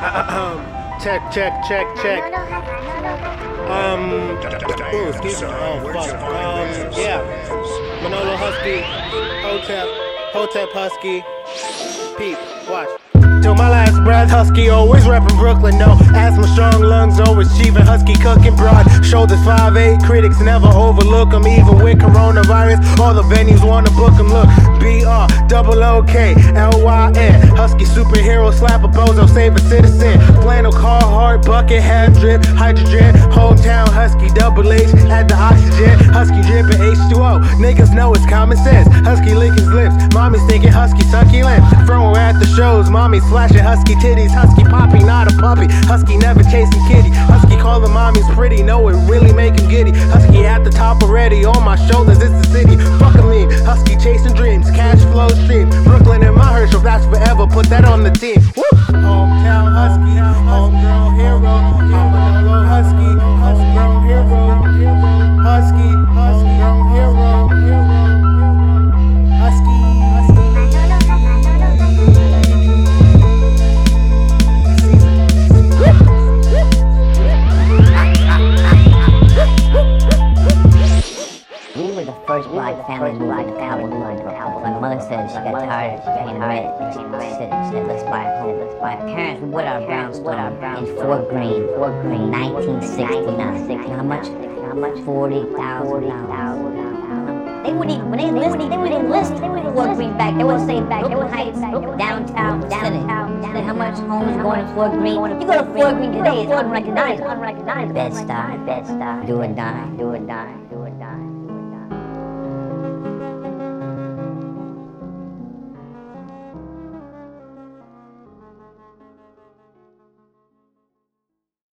Check, check, check, check. Ooh, excuse me. Oh, fuck. Yeah. Manolo Husky, Hotep Husky. Peep, watch. Till my last breath, Husky, always reppin' Brooklyn, no asthma, strong lungs, always chiefin' Husky, cooking broad shoulders, 5'8", critics never overlook 'em, even with coronavirus, all the venues wanna book 'em, look, BROOKLYN, Husky superhero, slap a bozo, save a citizen, flannel, Carhartt, bucket, hat drip, hydrogen, hometown Husky, double H, add the oxygen, Husky drippin' H2O, niggas know it's common sense, Husky lick his lips, mommy's thinking Husky succulent, from at the shows, mommy's flashing Husky titties, Husky poppy, not a puppy, Husky never chasing kitty, Husky calling mommies pretty, know it really make him giddy, Husky at the top already, on my shoulders it's the city, fuck a lean, Husky chasing dreams, cash flow stream, Brooklyn and my Herschel, that's forever, put that on the team, woo! Hometown Husky, homegrown hero, I'm a little Husky, homegrown hero, Husky, homegrown hero, Husky. We were the first black family moving to California. My mother said she got tired of paying rent. She said, let's buy a home. My parents would our brownstone in Fort Greene, 1969. How much? $40,000. They wouldn't even, when they wouldn't list Fort Greene back. They would say back, Brooklyn Heights, downtown. Then how much homes going to Fort Greene? You go to Fort Greene today, it's unrecognizable. Bed-Stuy, do or die.